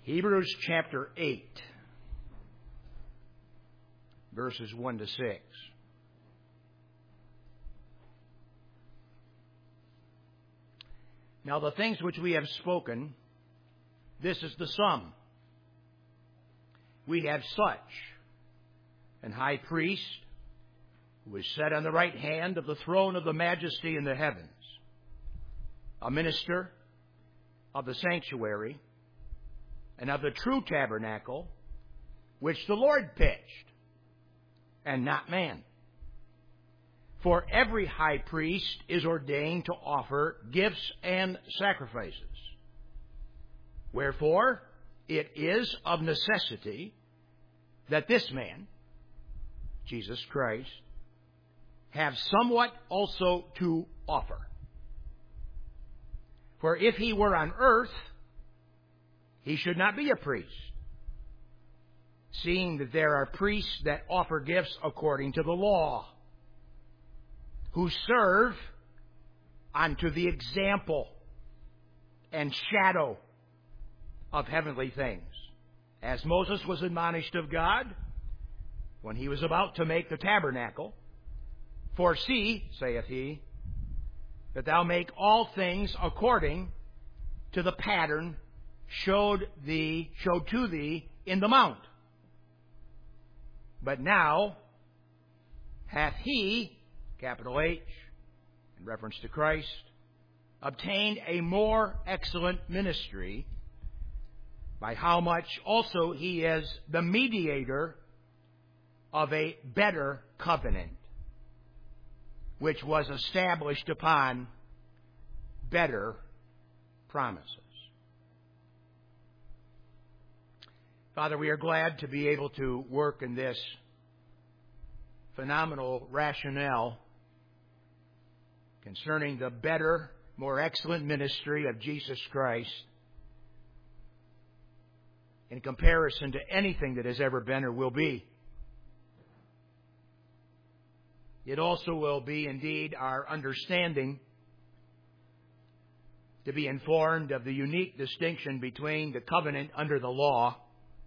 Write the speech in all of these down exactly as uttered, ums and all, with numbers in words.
Hebrews chapter eight, verses one to six. Now the things which we have spoken, this is the sum. We have such an high priest who is set on the right hand of the throne of the majesty in the heavens, a minister of the sanctuary and of the true tabernacle, which the Lord pitched, and not man. For every high priest is ordained to offer gifts and sacrifices. Wherefore, it is of necessity that this man, Jesus Christ, have somewhat also to offer. For if he were on earth, he should not be a priest, seeing that there are priests that offer gifts according to the law, who serve unto the example and shadow of heavenly things, as Moses was admonished of God when he was about to make the tabernacle. For see, saith he, that thou make all things according to the pattern showed thee, showed to thee in the mount. But now hath he, capital H, in reference to Christ, obtained a more excellent ministry, by how much also he is the mediator of a better covenant, which was established upon better promises. Father, we are glad to be able to work in this phenomenal rationale concerning the better, more excellent ministry of Jesus Christ in comparison to anything that has ever been or will be. It also will be indeed our understanding to be informed of the unique distinction between the covenant under the law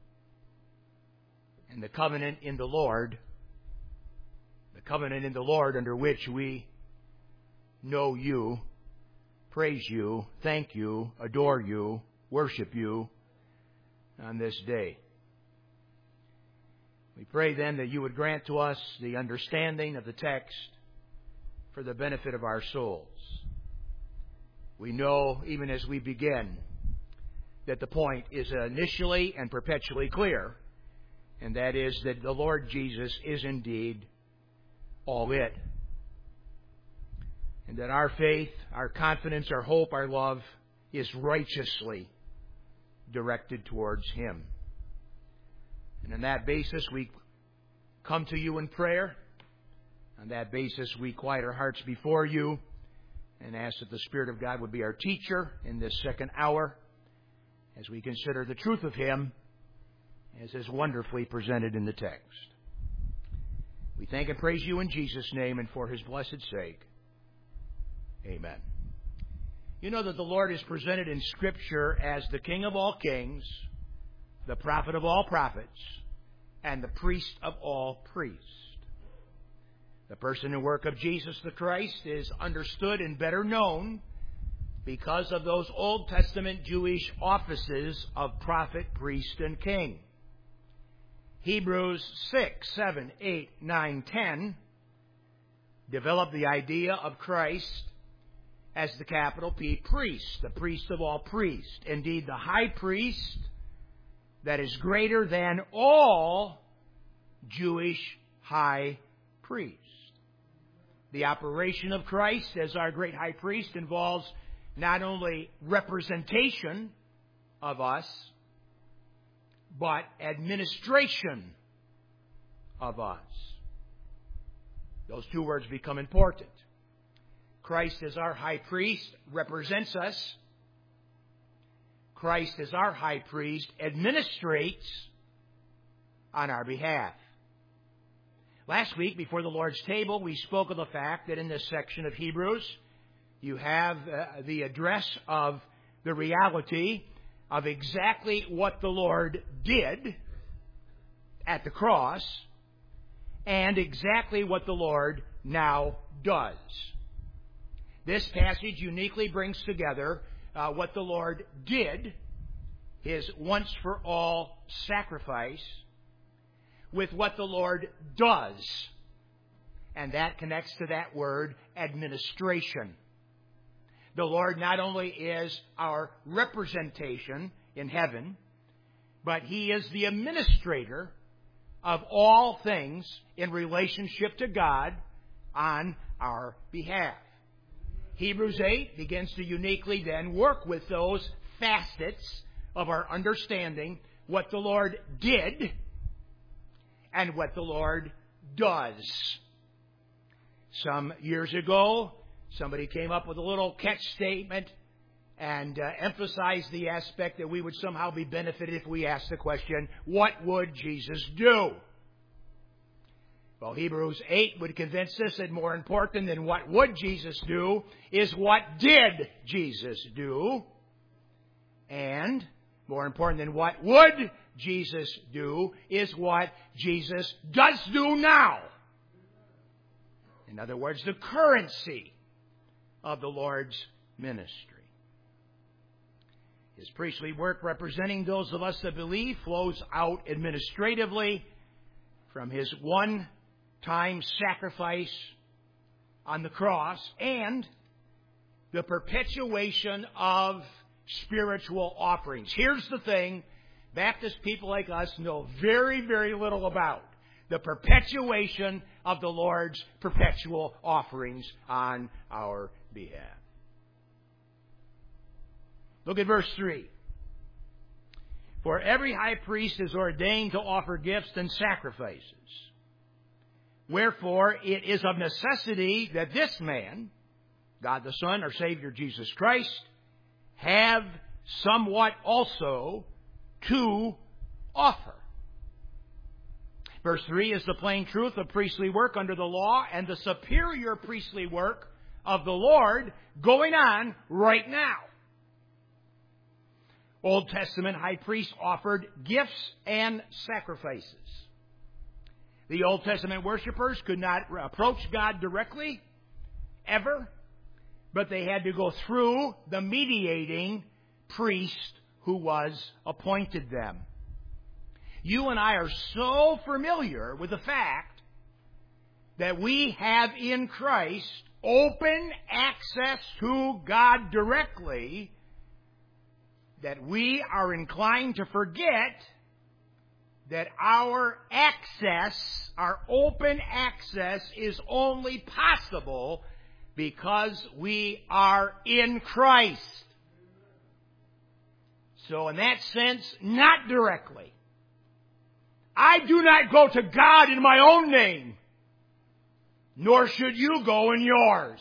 and the covenant in the Lord, the covenant in the Lord under which we know you, praise you, thank you, adore you, worship you on this day. We pray then that you would grant to us the understanding of the text for the benefit of our souls. We know, even as we begin, that the point is initially and perpetually clear, and that is that the Lord Jesus is indeed all it. And that our faith, our confidence, our hope, our love is righteously directed towards Him. And on that basis, we come to you in prayer. On that basis, we quiet our hearts before you and ask that the Spirit of God would be our teacher in this second hour as we consider the truth of Him as is wonderfully presented in the text. We thank and praise you in Jesus' name and for His blessed sake. Amen. You know that the Lord is presented in Scripture as the King of all kings, the prophet of all prophets, and the priest of all priests. The person and work of Jesus the Christ is understood and better known because of those Old Testament Jewish offices of prophet, priest, and king. Hebrews six, seven, eight, nine, ten develop the idea of Christ as the capital P priest, the priest of all priests. Indeed, the high priest that is greater than all Jewish high priests. The operation of Christ as our great high priest involves not only representation of us, but administration of us. Those two words become important. Christ as our high priest represents us. Christ as our high priest administrates on our behalf. Last week, before the Lord's table, we spoke of the fact that in this section of Hebrews, you have uh, the address of the reality of exactly what the Lord did at the cross and exactly what the Lord now does. This passage uniquely brings together uh, what the Lord did, His once-for-all sacrifice, with what the Lord does. And that connects to that word, administration. The Lord not only is our representation in heaven, but He is the administrator of all things in relationship to God on our behalf. Hebrews eight begins to uniquely then work with those facets of our understanding, what the Lord did and what the Lord does. Some years ago, somebody came up with a little catch statement and uh, emphasized the aspect that we would somehow be benefited if we asked the question, what would Jesus do? Well, Hebrews eight would convince us that more important than what would Jesus do is what did Jesus do? And more important than what would Jesus do is what Jesus does do now. In other words, the currency of the Lord's ministry. His priestly work representing those of us that believe flows out administratively from His one-time sacrifice on the cross and the perpetuation of spiritual offerings. Here's the thing Baptist people like us know very, very little about. The perpetuation of the Lord's perpetual offerings on our behalf. Look at verse three. For every high priest is ordained to offer gifts and sacrifices. Wherefore it is of necessity that this man, God the Son, our Savior Jesus Christ, have somewhat also to offer. Verse three is the plain truth of priestly work under the law and the superior priestly work of the Lord going on right now. Old Testament high priests offered gifts and sacrifices. The Old Testament worshipers could not approach God directly, ever, but they had to go through the mediating priest who was appointed them. You and I are so familiar with the fact that we have in Christ open access to God directly that we are inclined to forget that our access, our open access, is only possible because we are in Christ. So in that sense, not directly. I do not go to God in my own name, nor should you go in yours.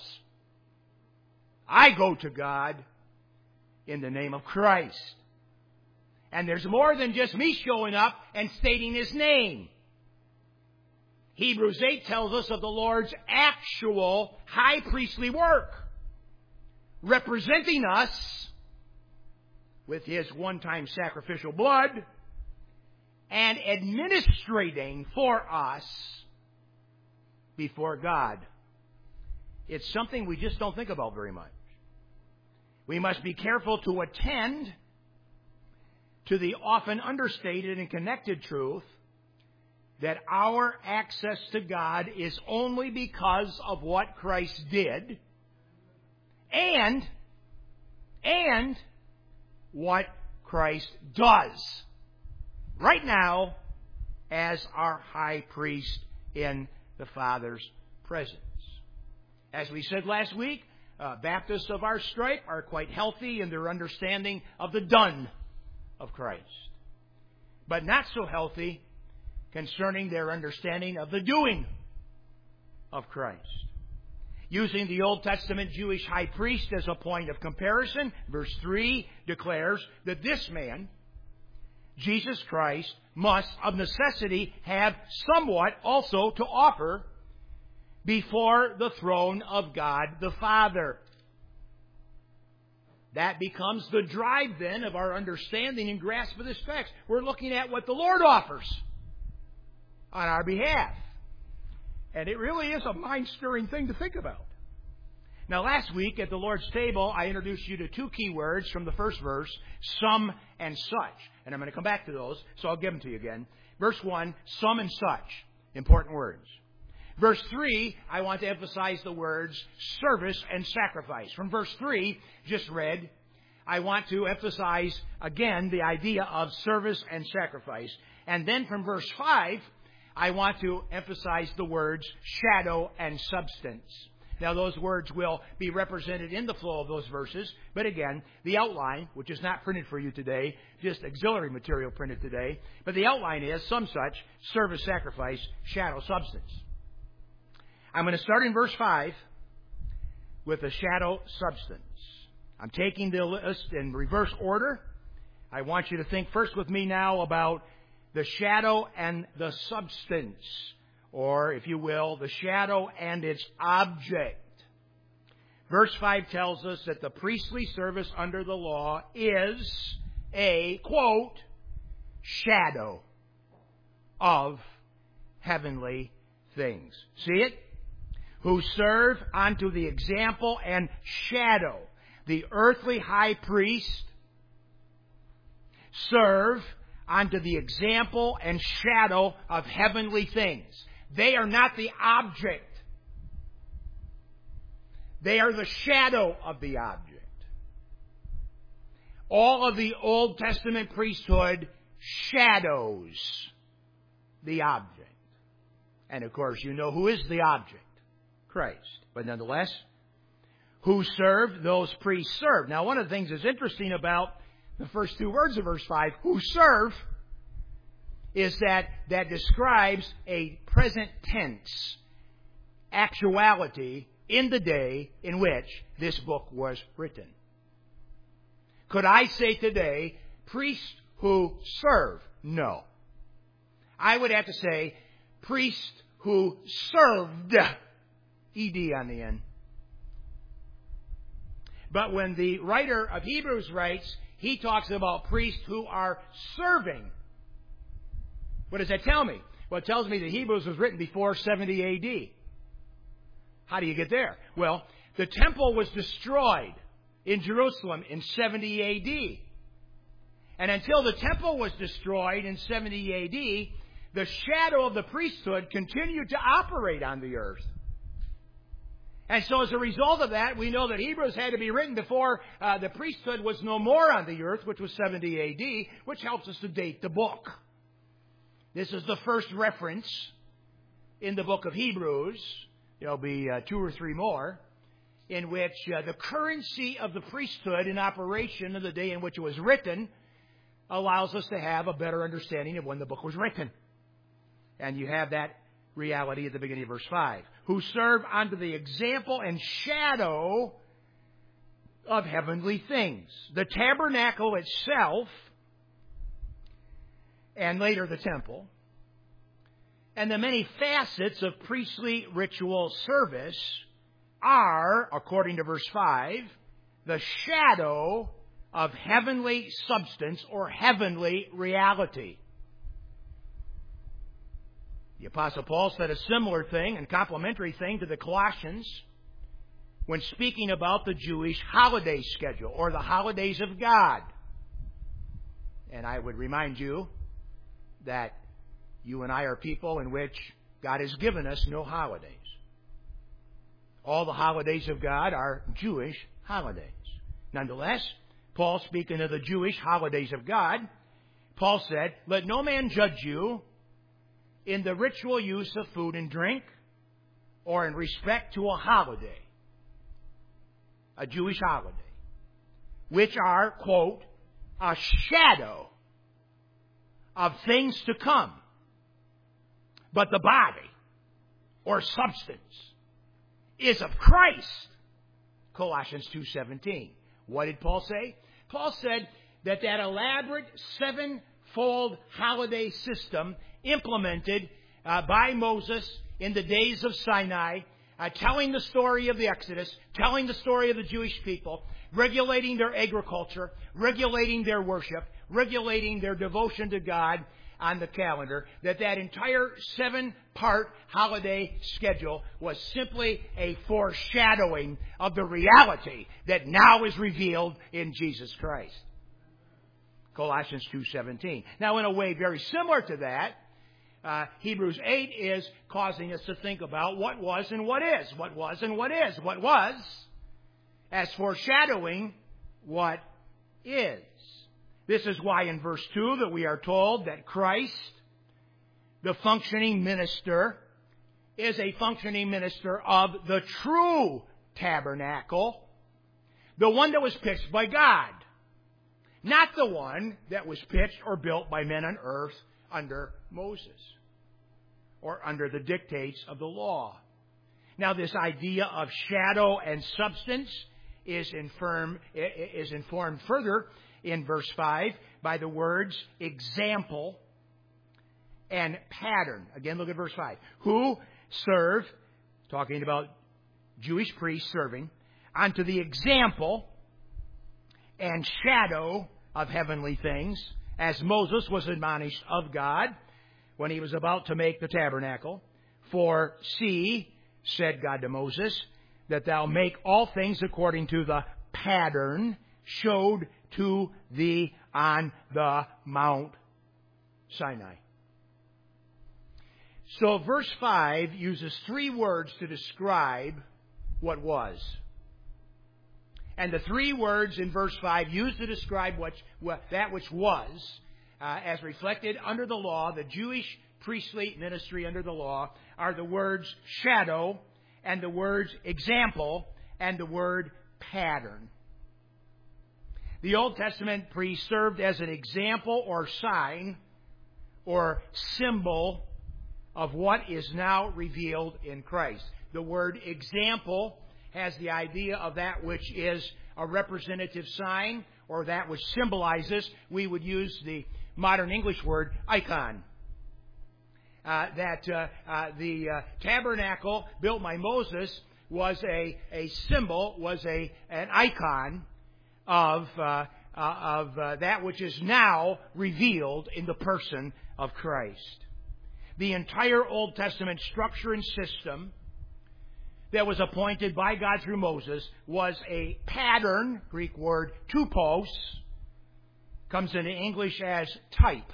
I go to God in the name of Christ. And there's more than just me showing up and stating His name. Hebrews eight tells us of the Lord's actual high priestly work, representing us with His one-time sacrificial blood and administrating for us before God. It's something we just don't think about very much. We must be careful to attend to the often understated and connected truth that our access to God is only because of what Christ did and, and what Christ does right now as our high priest in the Father's presence. As we said last week, uh, Baptists of our stripe are quite healthy in their understanding of the done of Christ, but not so healthy concerning their understanding of the doing of Christ. Using the Old Testament Jewish high priest as a point of comparison, verse three declares that this man, Jesus Christ, must of necessity have somewhat also to offer before the throne of God the Father. that becomes the drive then of our understanding and grasp of this text. We're looking at what the Lord offers on our behalf. And it really is a mind-stirring thing to think about. Now, last week at the Lord's table, I introduced you to two key words from the first verse, some and such. And I'm going to come back to those, so I'll give them to you again. Verse one, some and such. Important words. Verse three, I want to emphasize the words service and sacrifice. From verse three, just read, I want to emphasize again the idea of service and sacrifice. And then from verse five, I want to emphasize the words shadow and substance. Now, those words will be represented in the flow of those verses. But again, the outline, which is not printed for you today, just auxiliary material printed today. But the outline is some such, service, sacrifice, shadow, substance. I'm going to start in verse five with the shadow, substance. I'm taking the list in reverse order. I want you to think first with me now about the shadow and the substance. Or, if you will, the shadow and its object. Verse five tells us that the priestly service under the law is a, quote, shadow of heavenly things. See it? Who serve unto the example and shadow. The earthly high priest serve unto the example and shadow of heavenly things. They are not the object. They are the shadow of the object. All of the Old Testament priesthood shadows the object. And of course, you know who is the object? Christ. But nonetheless, who serve, those priests serve. Now, one of the things that's interesting about the first two words of verse five, who serve, is that that describes a present tense actuality in the day in which this book was written. Could I say today, priests who serve? No. I would have to say, priests who served. E D on the end. But when the writer of Hebrews writes, he talks about priests who are serving. What does that tell me? Well, it tells me that Hebrews was written before seventy A D. How do you get there? Well, the temple was destroyed in Jerusalem in seventy A D. And until the temple was destroyed in seventy A D, the shadow of the priesthood continued to operate on the earth. And so as a result of that, we know that Hebrews had to be written before uh, the priesthood was no more on the earth, which was seventy A D, which helps us to date the book. This is the first reference in the book of Hebrews. There'll be uh, two or three more in which uh, the currency of the priesthood in operation of the day in which it was written allows us to have a better understanding of when the book was written. And you have that reality at the beginning of verse five. Who serve unto the example and shadow of heavenly things. The tabernacle itself, and later the temple, and the many facets of priestly ritual service are, according to verse five, the shadow of heavenly substance or heavenly reality. The Apostle Paul said a similar thing and complementary thing to the Colossians when speaking about the Jewish holiday schedule or the holidays of God. And I would remind you that you and I are people in which God has given us no holidays. All the holidays of God are Jewish holidays. Nonetheless, Paul, speaking of the Jewish holidays of God, Paul said, let no man judge you in the ritual use of food and drink, or in respect to a holiday, a Jewish holiday, which are, quote, a shadow of things to come. But the body, or substance, is of Christ. Colossians two seventeen. What did Paul say? Paul said that that elaborate sevenfold holiday system implemented uh, by Moses in the days of Sinai, uh, telling the story of the Exodus, telling the story of the Jewish people, regulating their agriculture, regulating their worship, regulating their devotion to God on the calendar, that that entire seven-part holiday schedule was simply a foreshadowing of the reality that now is revealed in Jesus Christ. Colossians two seventeen. Now, in a way very similar to that, uh, Hebrews eight is causing us to think about what was and what is. What was and what is. What was as foreshadowing what is. This is why in verse two that we are told that Christ, the functioning minister, is a functioning minister of the true tabernacle, the one that was pitched by God, not the one that was pitched or built by men on earth under Moses or under the dictates of the law. Now, this idea of shadow and substance is, infirm, is informed further in verse five by the words example and pattern. Again, look at verse five. Who serve, talking about Jewish priests serving, unto the example and shadow of heavenly things, as Moses was admonished of God when he was about to make the tabernacle. For see, said God to Moses, that thou make all things according to the pattern showed to thee on the Mount Sinai. So verse five uses three words to describe what was. And the three words in verse five used to describe what, what, that which was, uh, as reflected under the law, the Jewish priestly ministry under the law, are the words shadow and the words example and the word pattern. The Old Testament priest served as an example or sign or symbol of what is now revealed in Christ. The word example has the idea of that which is a representative sign or that which symbolizes. We would use the modern English word icon. Uh, that uh, uh, the uh, tabernacle built by Moses was a, a symbol, was a an icon of uh, uh, of uh, that which is now revealed in the person of Christ. The entire Old Testament structure and system that was appointed by God through Moses was a pattern, Greek word tupos, comes into English as type.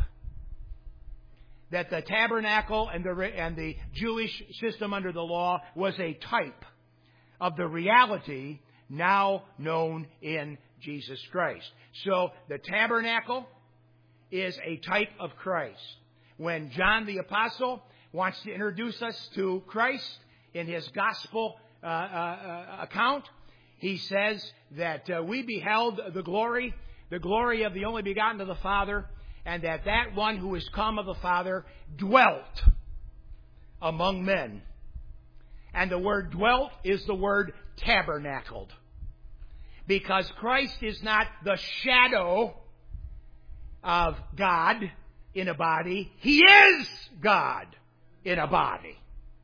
That the tabernacle and the and the Jewish system under the law was a type of the reality now known in Jesus Christ. So the tabernacle is a type of Christ. When John the Apostle wants to introduce us to Christ in his gospel uh, uh, account, he says that uh, we beheld the glory, the glory of the only begotten of the Father, and that that one who is come of the Father dwelt among men. And the word dwelt is the word tabernacled. Because Christ is not the shadow of God in a body. He is God in a body.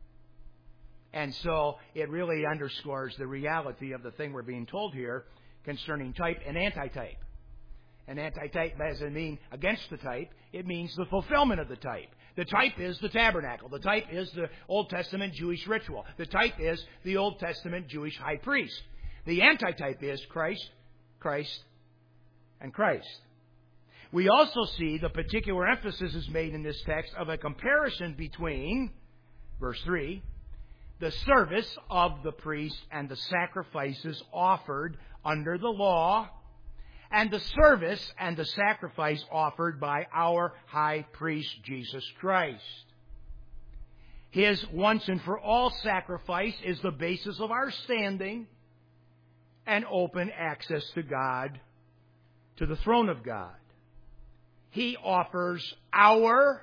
And so it really underscores the reality of the thing we're being told here concerning type and antitype. And antitype doesn't mean against the type. It means the fulfillment of the type. The type is the tabernacle. The type is the Old Testament Jewish ritual. The type is the Old Testament Jewish high priest. The antitype is Christ, Christ, and Christ. We also see the particular emphasis is made in this text of a comparison between, verse three, the service of the priest and the sacrifices offered under the law, and the service and the sacrifice offered by our high priest, Jesus Christ. His once and for all sacrifice is the basis of our standing and open access to God, to the throne of God. He offers our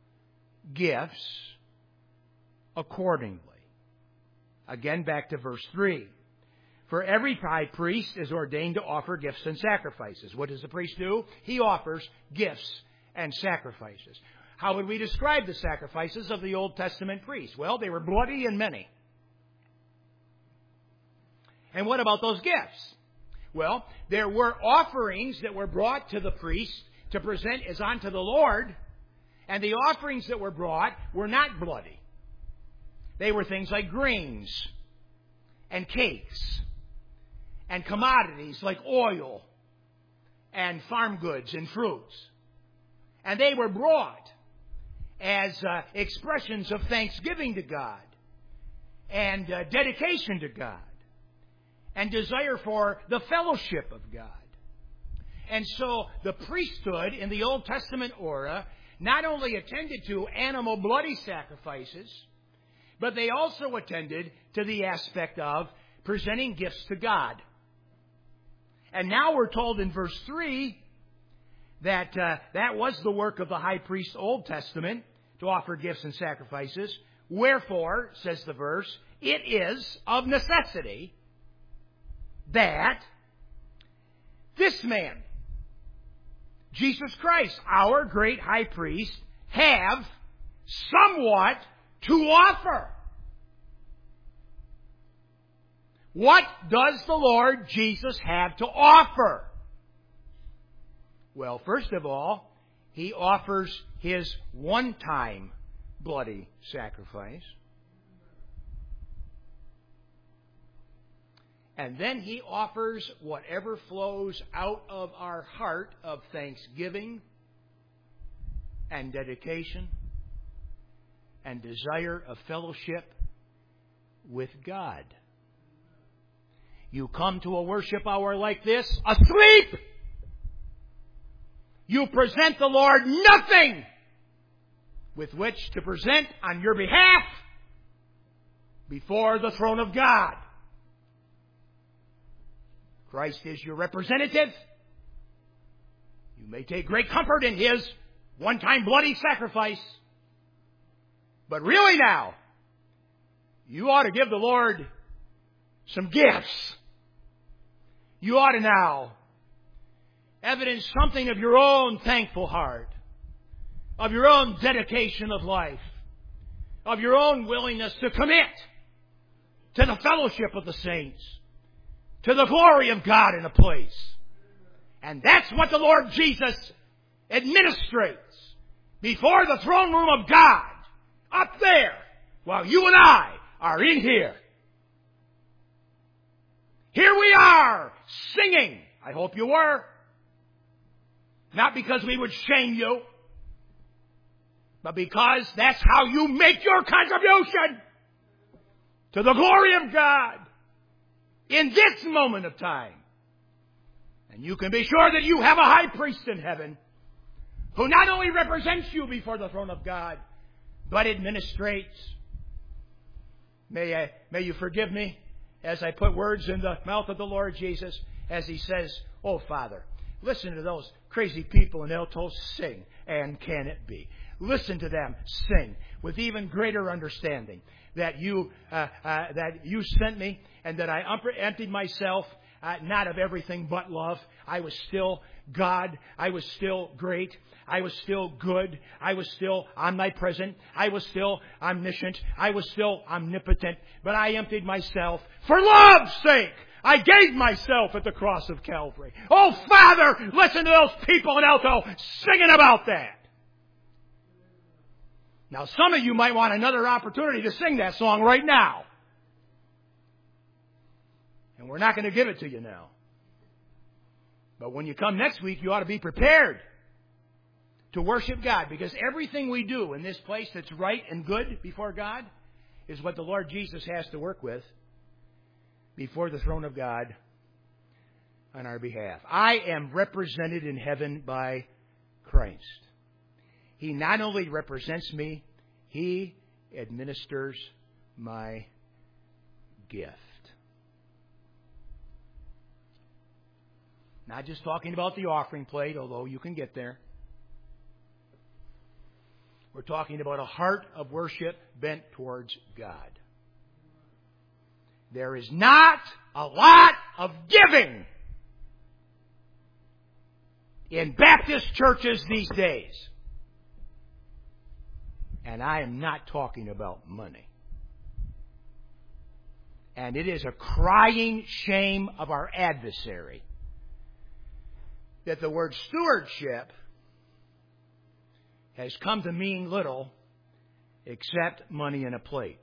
gifts accordingly. Again, back to verse three. For every high priest is ordained to offer gifts and sacrifices. What does the priest do? He offers gifts and sacrifices. How would we describe the sacrifices of the Old Testament priests? Well, they were bloody and many. And what about those gifts? Well, there were offerings that were brought to the priest to present as unto the Lord, and the offerings that were brought were not bloody. They were things like grains and cakes and commodities like oil and farm goods and fruits. And they were brought as uh, expressions of thanksgiving to God and uh, dedication to God and desire for the fellowship of God. And so the priesthood in the Old Testament era not only attended to animal bloody sacrifices, but they also attended to the aspect of presenting gifts to God. And now we're told in verse three that uh, that was the work of the high priest Old Testament, to offer gifts and sacrifices. Wherefore, says the verse, it is of necessity that this man, Jesus Christ, our great high priest, have somewhat to offer. What does the Lord Jesus have to offer? Well, first of all, He offers His one-time bloody sacrifice. And then He offers whatever flows out of our heart of thanksgiving and dedication and desire of fellowship with God. You come to a worship hour like this asleep. You present the Lord nothing with which to present on your behalf before the throne of God. Christ is your representative. You may take great comfort in His one-time bloody sacrifice. But really now, you ought to give the Lord some gifts. You ought to now evidence something of your own thankful heart, of your own dedication of life, of your own willingness to commit to the fellowship of the saints, to the glory of God in a place. And that's what the Lord Jesus administrates before the throne room of God, up there, while you and I are in here. Here we are, singing. I hope you were. Not because we would shame you, but because that's how you make your contribution to the glory of God in this moment of time. And you can be sure that you have a high priest in heaven who not only represents you before the throne of God, but administrates. May I, may you forgive me as I put words in the mouth of the Lord Jesus as He says, "Oh, Father, listen to those crazy people in El Tos sing, and can it be?" Listen to them sing with even greater understanding that you uh, uh, that you sent me and that I emptied myself uh, not of everything but love. I was still God. I was still great. I was still good. I was still omnipresent. I was still omniscient. I was still omnipotent. But I emptied myself for love's sake. I gave myself at the cross of Calvary. Oh, Father, listen to those people in Alto singing about that. Now, some of you might want another opportunity to sing that song right now. And we're not going to give it to you now. But when you come next week, you ought to be prepared to worship God, because everything we do in this place that's right and good before God is what the Lord Jesus has to work with before the throne of God on our behalf. I am represented in heaven by Christ. He not only represents me, He administers my gift. Not just talking about the offering plate, although you can get there. We're talking about a heart of worship bent towards God. There is not a lot of giving in Baptist churches these days. And I am not talking about money. And it is a crying shame of our adversary that the word stewardship has come to mean little except money in a plate.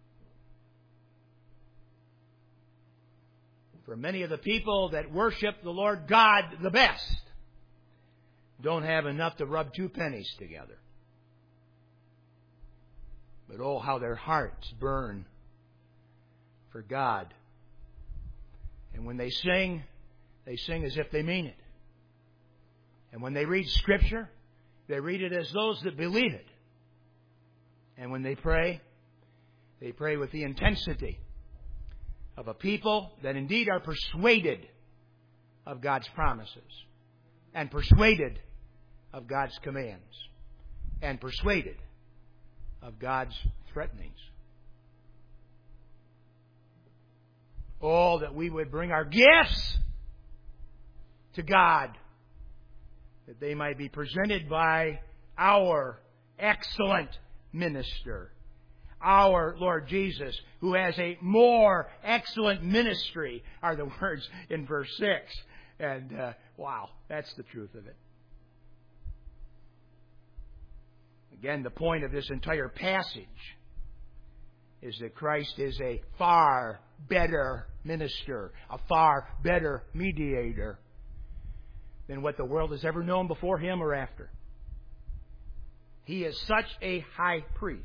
For many of the people that worship the Lord God the best don't have enough to rub two pennies together. But oh, how their hearts burn for God. And when they sing, they sing as if they mean it. And when they read Scripture, they read it as those that believe it. And when they pray, they pray with the intensity of a people that indeed are persuaded of God's promises, and persuaded of God's commands, and persuaded of God's threatenings. Oh, that we would bring our gifts to God, that they might be presented by our excellent minister, our Lord Jesus, who has a more excellent ministry, are the words in verse six. And uh, wow, that's the truth of it. Again, the point of this entire passage is that Christ is a far better minister, a far better mediator than what the world has ever known before Him or after. He is such a high priest,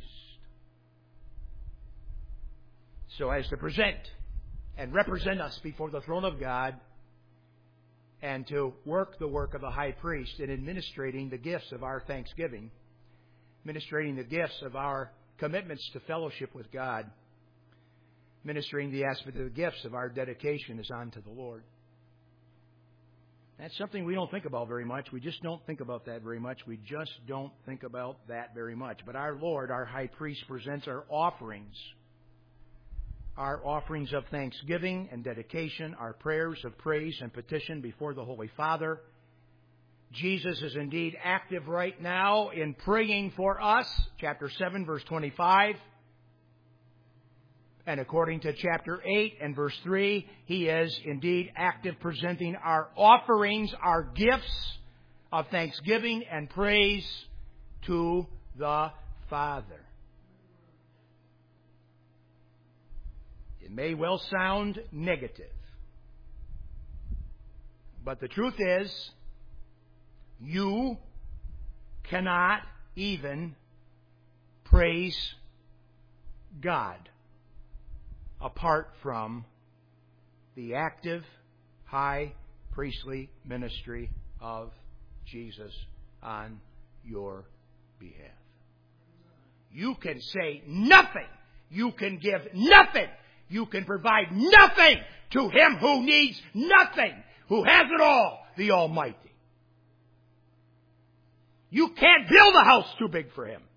so as to present and represent us before the throne of God, and to work the work of a high priest in administrating the gifts of our thanksgiving, administrating the gifts of our commitments to fellowship with God, ministering the aspect of the gifts of our dedication as unto the Lord. That's something we don't think about very much. We just don't think about that very much. We just don't think about that very much. But our Lord, our high priest, presents our offerings, our offerings of thanksgiving and dedication, our prayers of praise and petition before the Holy Father. Jesus is indeed active right now in praying for us, chapter seven, verse twenty-five. And according to chapter eight and verse three, He is indeed active presenting our offerings, our gifts of thanksgiving and praise to the Father. It may well sound negative, but the truth is, you cannot even praise God apart from the active high priestly ministry of Jesus on your behalf. You can say nothing. You can give nothing. You can provide nothing to Him who needs nothing, who has it all, the Almighty. You can't build a house too big for Him.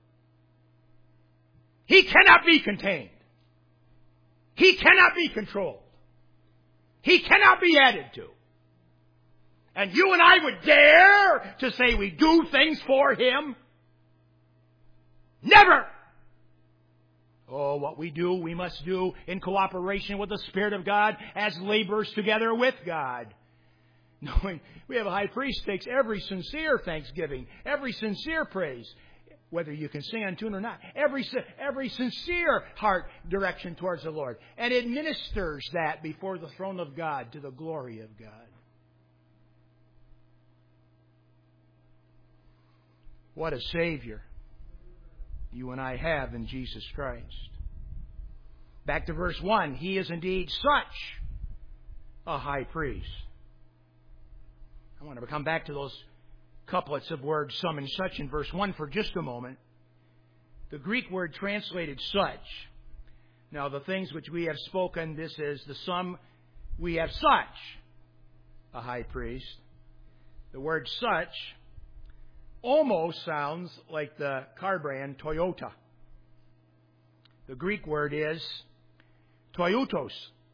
He cannot be contained. He cannot be controlled. He cannot be added to. And you and I would dare to say we do things for Him? Never! Oh, what we do, we must do in cooperation with the Spirit of God as laborers together with God. Knowing we have a high priest who takes every sincere thanksgiving, every sincere praise, whether you can sing on tune or not, every every sincere heart direction towards the Lord, and administers that before the throne of God to the glory of God. What a Savior you and I have in Jesus Christ. Back to verse one, He is indeed such a high priest. I want to come back to those couplets of words, some and such, in verse one for just a moment. The Greek word translated such. Now, the things which we have spoken, this is the sum. We have such a high priest. The word such almost sounds like the car brand Toyota. The Greek word is Toyotos.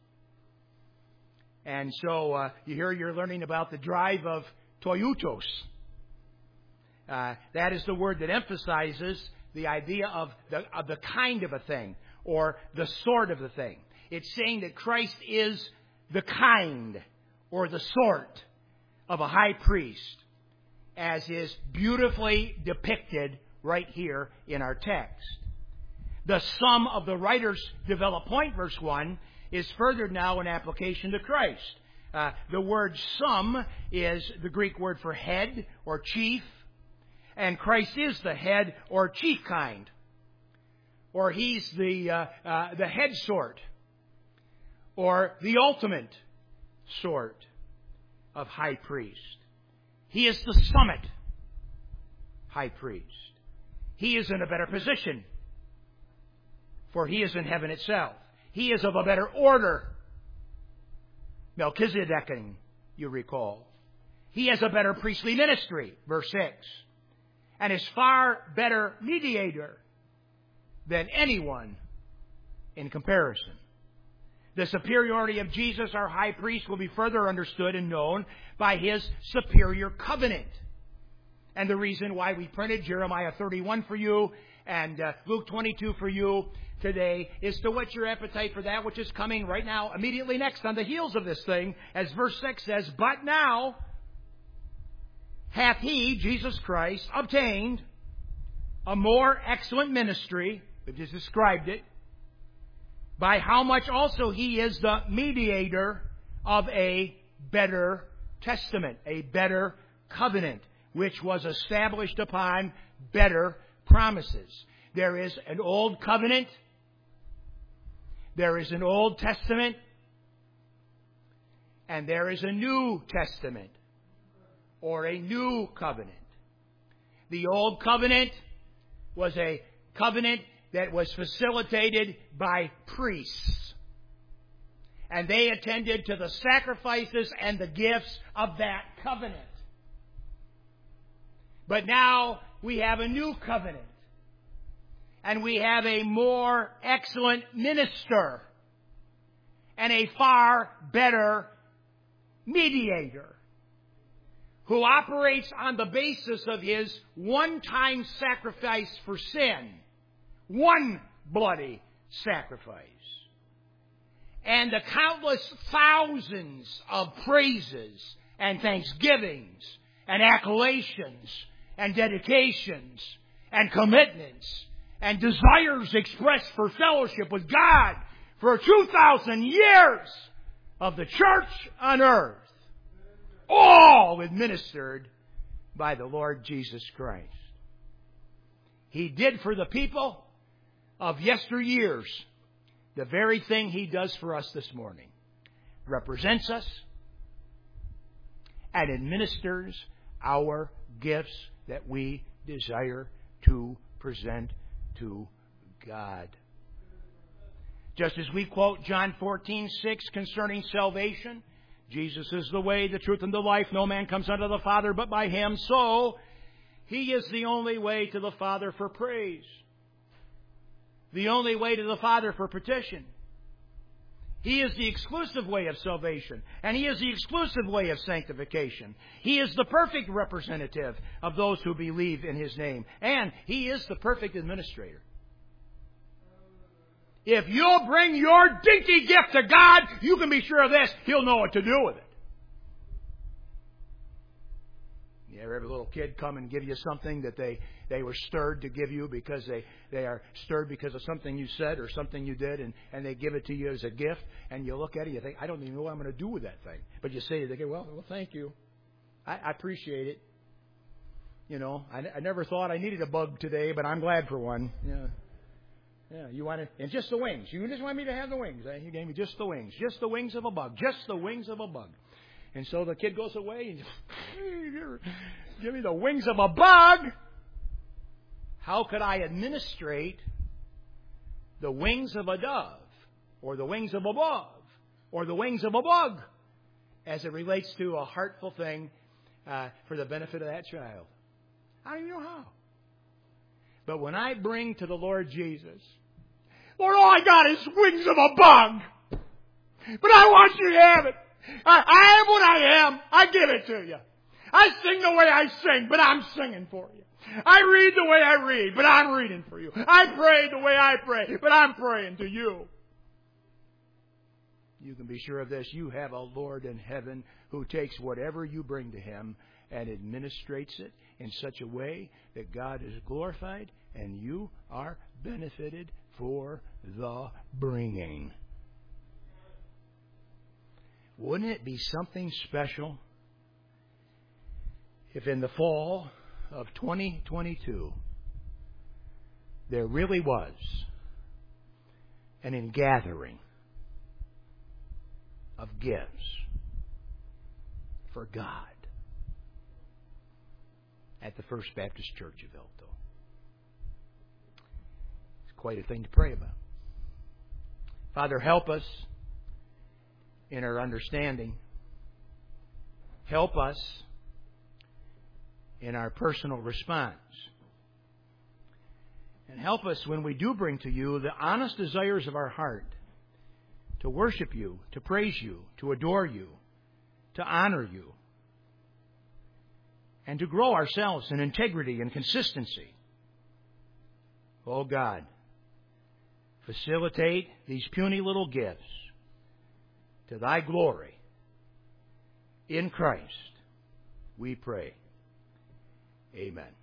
And so uh, you hear you're learning about the drive of Toyotos. Uh, that is the word that emphasizes the idea of the, of the kind of a thing or the sort of the thing. It's saying that Christ is the kind or the sort of a high priest, as is beautifully depicted right here in our text. The sum of the writer's developed point, verse one, is furthered now in application to Christ. Uh, the word sum is the Greek word for head or chief, and Christ is the head or chief kind, or He's the uh, uh, the head sort, or the ultimate sort of high priest. He is the summit high priest. He is in a better position, for He is in heaven itself. He is of a better order. Melchizedekin, you recall. He has a better priestly ministry, verse six, and is far better mediator than anyone in comparison. The superiority of Jesus, our high priest, will be further understood and known by His superior covenant. And the reason why we printed Jeremiah thirty-one for you and uh, Luke twenty-two for you today is to whet your appetite for that which is coming right now, immediately next on the heels of this thing, as verse six says, "But now hath He," Jesus Christ, "obtained a more excellent ministry," we just described it, "by how much also He is the mediator of a better testament," a better covenant, which was established upon better promises. There is an old covenant, there is an Old Testament, and there is a New Testament, or a new covenant. The Old Covenant was a covenant that was facilitated by priests, and they attended to the sacrifices and the gifts of that covenant. But now we have a new covenant, and we have a more excellent minister and a far better mediator who operates on the basis of His one-time sacrifice for sin, one bloody sacrifice, and the countless thousands of praises and thanksgivings and accolations and dedications and commitments and desires expressed for fellowship with God for two thousand years of the church on earth, all administered by the Lord Jesus Christ. He did for the people of yesteryears the very thing He does for us this morning. Represents us and administers our gifts that we desire to present to God. Just as we quote John fourteen six concerning salvation, Jesus is the way, the truth, and the life. No man comes unto the Father but by Him. So, He is the only way to the Father for praise. The only way to the Father for petition. He is the exclusive way of salvation, and He is the exclusive way of sanctification. He is the perfect representative of those who believe in His name, and He is the perfect administrator. If you'll bring your dinky gift to God, you can be sure of this, He'll know what to do with it. You ever have a little kid come and give you something that they, they were stirred to give you because they, they are stirred because of something you said or something you did, and, and they give it to you as a gift, and you look at it and you think, I don't even know what I'm going to do with that thing. But you say, they go, well, well, thank you. I, I appreciate it. You know, I, I never thought I needed a bug today, but I'm glad for one. Yeah. Yeah, you want it, and just the wings. You just want me to have the wings. Eh? You gave me just the wings. Just the wings of a bug. Just the wings of a bug. And so the kid goes away and give me the wings of a bug. How could I administrate the wings of a dove, or the wings of a dove, or the wings of a bug, as it relates to a heartful thing uh, for the benefit of that child? I don't even know how. But when I bring to the Lord Jesus, Lord, all I got is wings of a bug, but I want you to have it. I, I am what I am. I give it to you. I sing the way I sing, but I'm singing for you. I read the way I read, but I'm reading for you. I pray the way I pray, but I'm praying to you. you can be sure of this. You have a Lord in heaven who takes whatever you bring to Him and administrates it in such a way that God is glorified and you are benefited for the bringing. Wouldn't it be something special if in the fall of twenty twenty-two there really was an ingathering of gifts for God at the First Baptist Church of Elto? It's quite a thing to pray about. Father, help us in our understanding. Help us in our personal response. And help us when we do bring to you the honest desires of our heart to worship you, to praise you, to adore you, to honor you, and to grow ourselves in integrity and consistency. Oh God, facilitate these puny little gifts to Thy glory. In Christ, we pray. Amen.